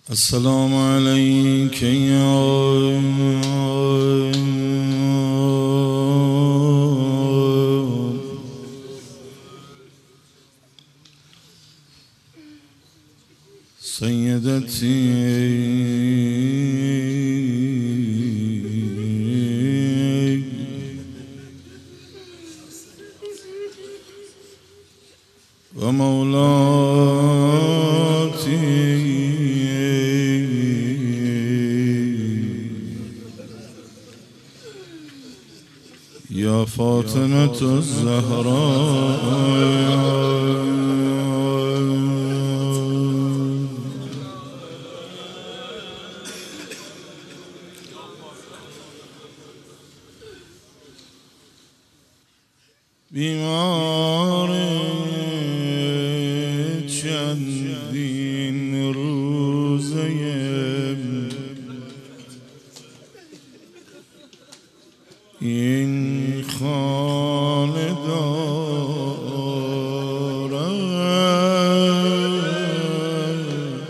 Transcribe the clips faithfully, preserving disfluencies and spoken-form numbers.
السلام عليك يا سيدتي ومولاتي يا فاطمة الزهراء بیمار چندین روزه این خانه دارم،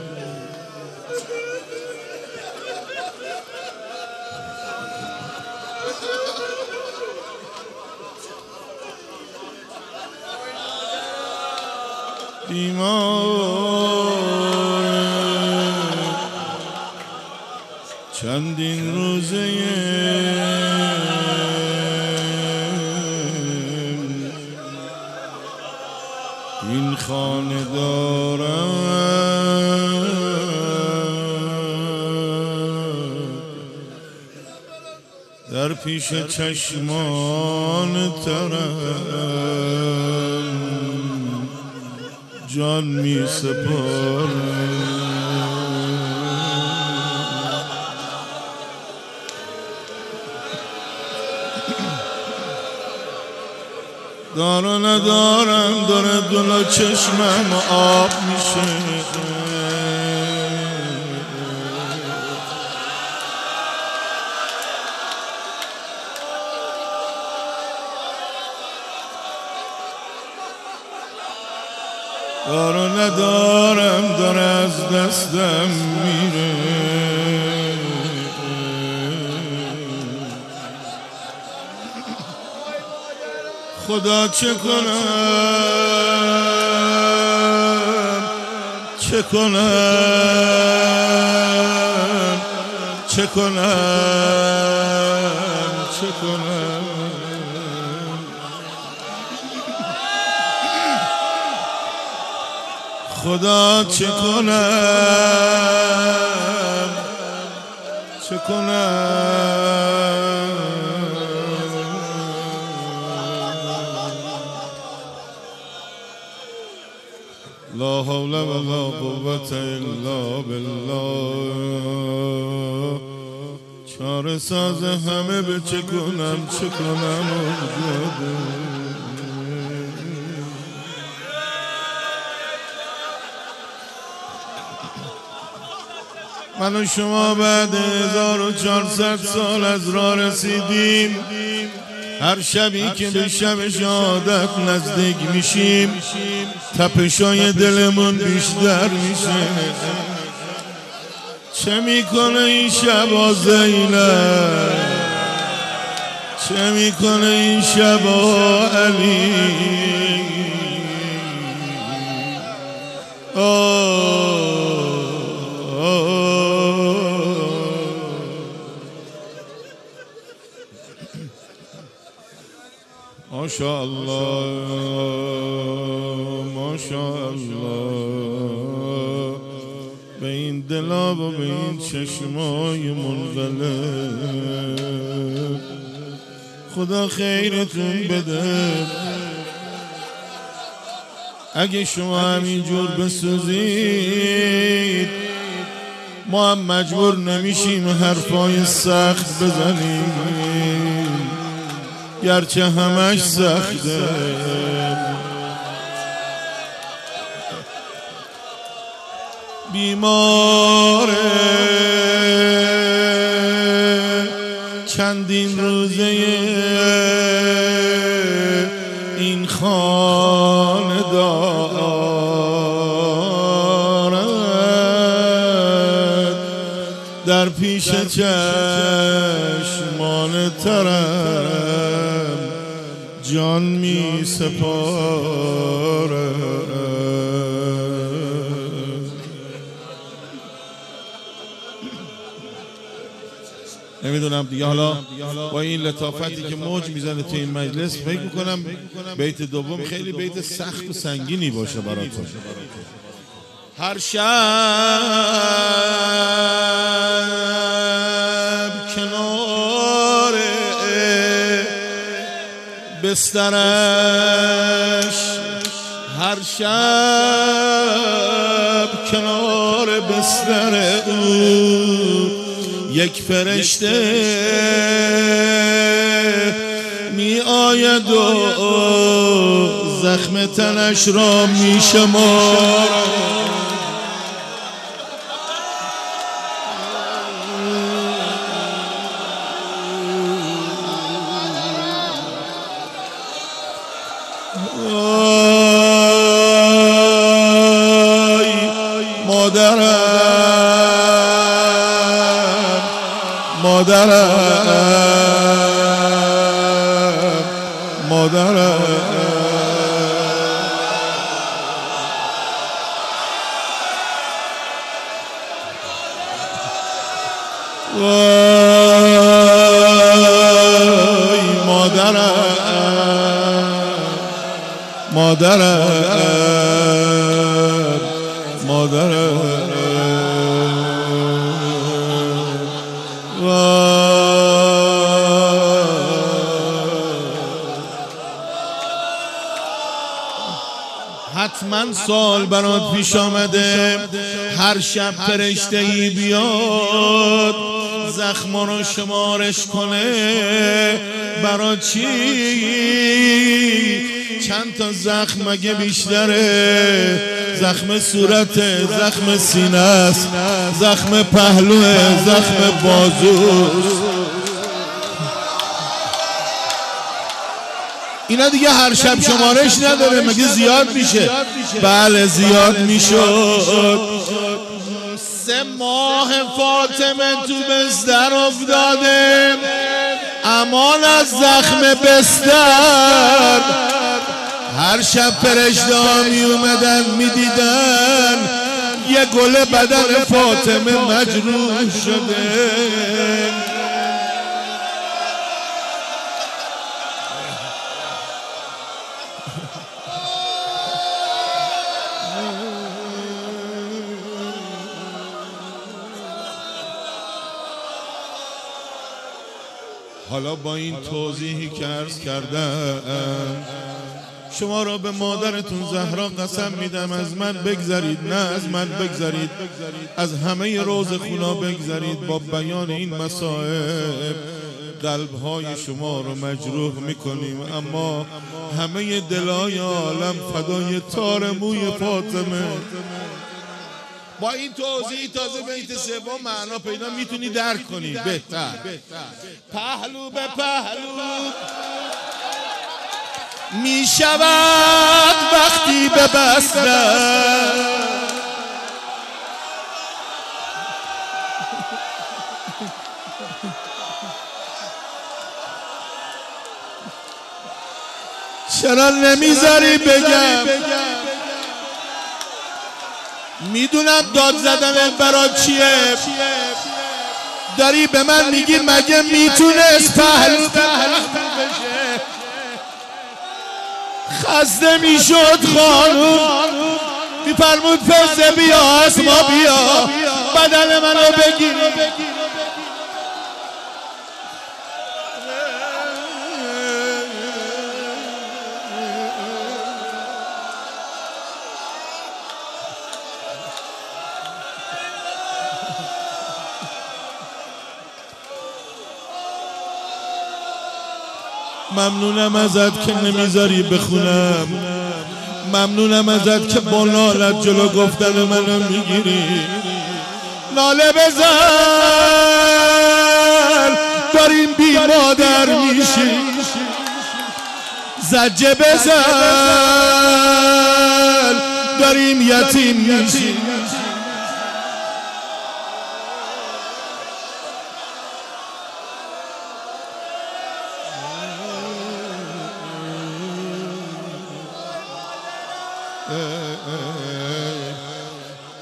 بیمار چندین روزه این خانه دارم، در پیش چشمان ترم جان می سپارم. دار و ندارم داره دل چشمم آب میشه، دار و ندارم داره از دستم میره، خدا چه کنم چه کنم چه کنم چه کنم خدا چه کنم چه کنم لا حول ولا قوة الا بالله. چاره ساز همه به چه کنم چه کنم من و شما بعد هزار و چهارصد سال از راه رسیدیم، هر شبی که به شب شهادت نزدیک میشیم تپشای دلمون بیشتر میشه. چه میکنه این شبا زینب، چه میکنه این شبا علی، ماشاءالله ماشاءالله به این دلا و به این چشمای منقلب خدا خیرتون بده. اگه شما همینجور بسوزید ما هم مجبور نمیشیم حرفای سخت بزنیم، گرچه همش سخته. بیمار چندین روزه این خانه دارم، در پیش چشمان ترم جان می سپارم. نمیدونم دیگه حالا با این لطافتی که موج میزنه تو این مجلس فکر میکنم بیت دوم خیلی بیت سخت و سنگینی باشه براتون. هر شب کنار بسترش، هر شب کنار بستر او یک فرشته می آید و زخم تنش را می شمارد. مادرم مادرم مادرم وای مادرم مادرم مادرم حتما سال برات پیش آمده هر شب فرشته ای بیاد زخما رو شمارش کنه. برای چی؟ چند تا زخم مگه بیشتره؟ زخم صورت، زخم سینه است، زخم پهلوه، زخم بازو. اینا دیگه هر شب شمارش نداره، مگه زیاد میشه؟ بله زیاد میشد. سه ماه فاطمه تو بستر افتاده، امان از زخم بستر. هر شب فرشته ها می اومدن می دیدن یه گل بدن فاطمه مجروح شده. حالا با این توضیحی که عرض کردم شما را به مادرتون زهرا قسم میدم از من بگذرید، نه از من بگذرید، از همه روز خونا بگذرید. با بیان این مسائل قلب‌های شما رو مجروح میکنیم، اما همه دلای عالم فدای تار موی فاطمه. با این توضیح تازه بیت سوم معنا پیدا میتونی درک کنی بهتر. پهلو به پهلو می شود وقتی ببستم، چرا نمیذاری بگم؟ میدونم داد زدن برا چیه، داری به من میگی مگه میتونست پهلو پهلو بشه؟ خسته میشد خانوم میفرمود فرزه بیا اسما بیا بدن منو بگیر. ممنونم ازت که نمیذاری بخونم، ممنونم ازت که با نالت جلو گفتن منو میگیری. ناله بزن داریم بی مادر میشی، زجه بزن داریم یتیم میشی.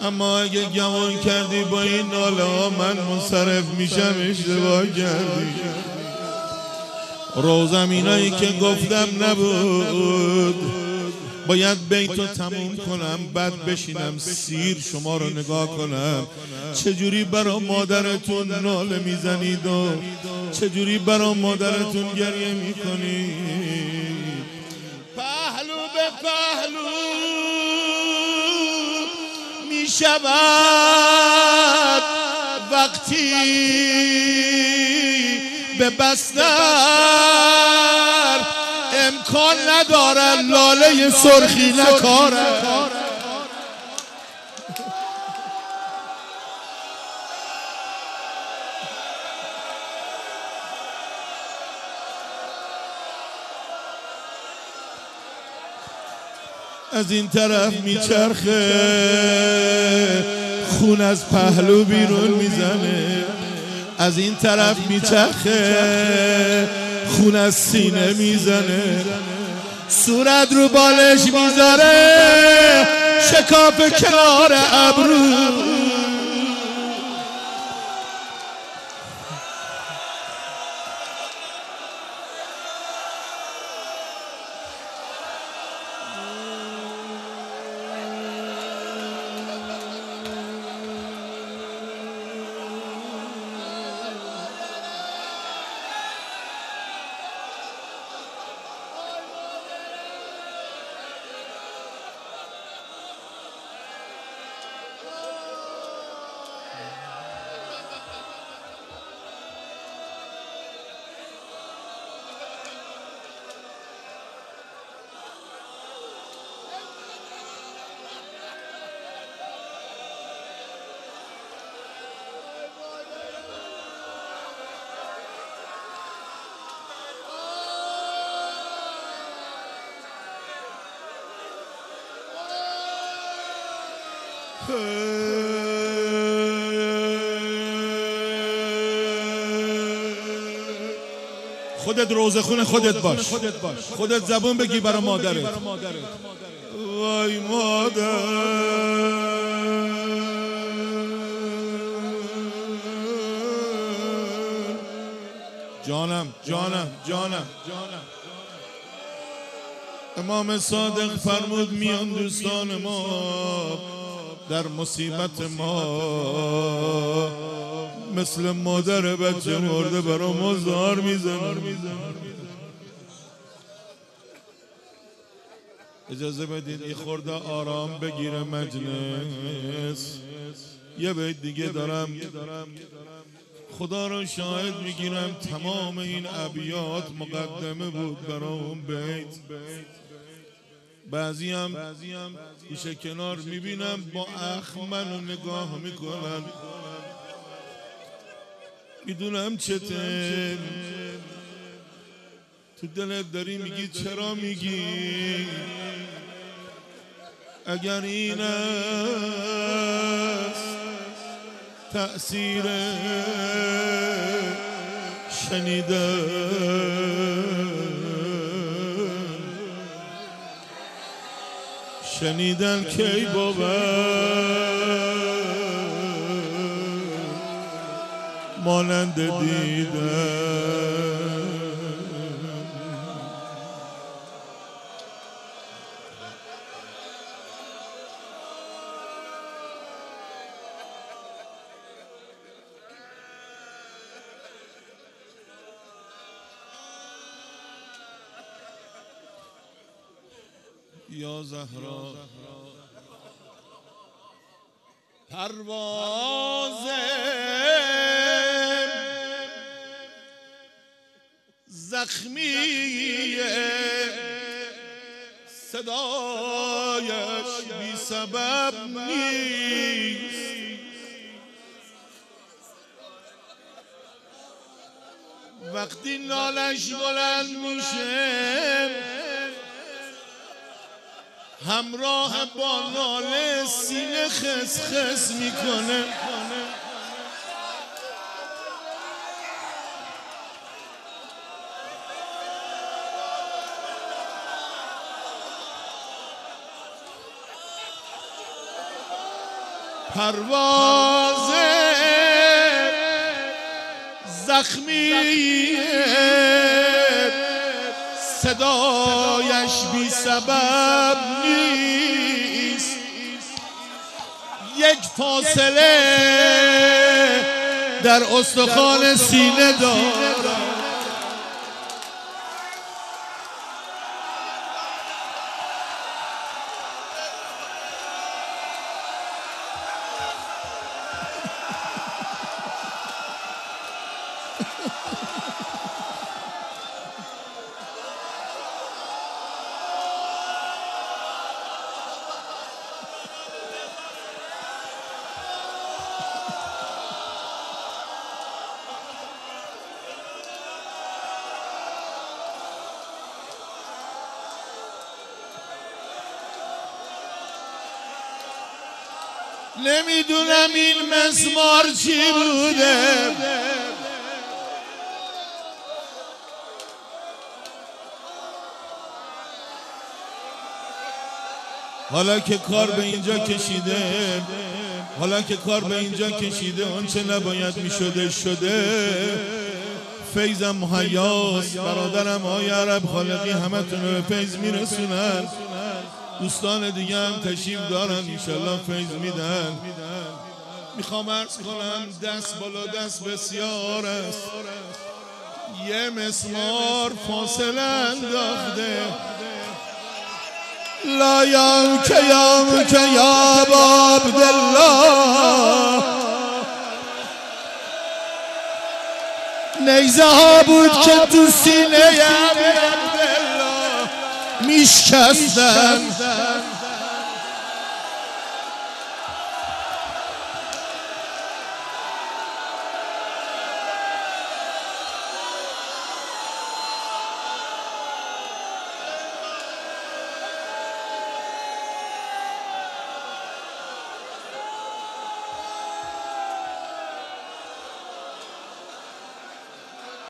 اما اگه گمان کردی با این ناله ها من منصرف میشم اشتباه کردی. روزم اینایی که گفتم نبود، باید بیتو تموم کنم بعد بشینم سیر شما رو نگاه کنم چجوری برا مادرتون ناله میزنید و چجوری برا مادرتون گریه میکنید. پهلو به پهلو میشود وقتی به بستر امکان ندارد لاله سرخی نکارد. از این طرف میچرخه خون از پهلو بیرون میزنه، از این طرف میچرخه خون از سینه میزنه، صورت رو بالش میذاره شکاف کنار ابرو. خودت روزه خونه خودت باش، خودت زبون بگی برای مادرت. وای مادر جانم جانم جانم امام صادق فرمود میان دوستان ما در مصیبت ما مثل مادر بچه مرده برا ما زار میزنن. اجازه بدید یه خورده آرام بگیره مجلس. یه بیت دیگه دارم خدا رو شاهد میگیرم تمام این ابیات مقدمه بود برای اون بیت. بعضی هم گوشه کنار میبینم با اخم منو نگاه میکنن، میدونم چته تو دلت داری میگی چرا میگی اگر این است تأثیر شنیدن شنیدن کی بود مانند دیدن. یا زهرا پرواز زخمی صدایش بی سبب نیست، وقتی نالش بلند میشه همراه با ناله سینه خس خس میکنه. پرواز زخمی صدایش بی سبب نیست، یک فاصله در استخوان سینه دارد. نمیدونم این مسمار چی بوده، حالا که کار به اینجا کشیده، حالا که کار به اینجا کشیده آنچه نباید میشده شده. فیضم مهیاست، برادرم آقای عرب خالقی همتون رو به فیض میرسونن، دوستان دیگه هم تشریف دارن انشالله فیض میدن. میخوام عرض کنم دست بالا دست بسیار است، یه مسمار فاصله انداخته. لا یام که یام که یا با عبدالله، نیزه ها بود که تو سینه عبدالله میشکستن.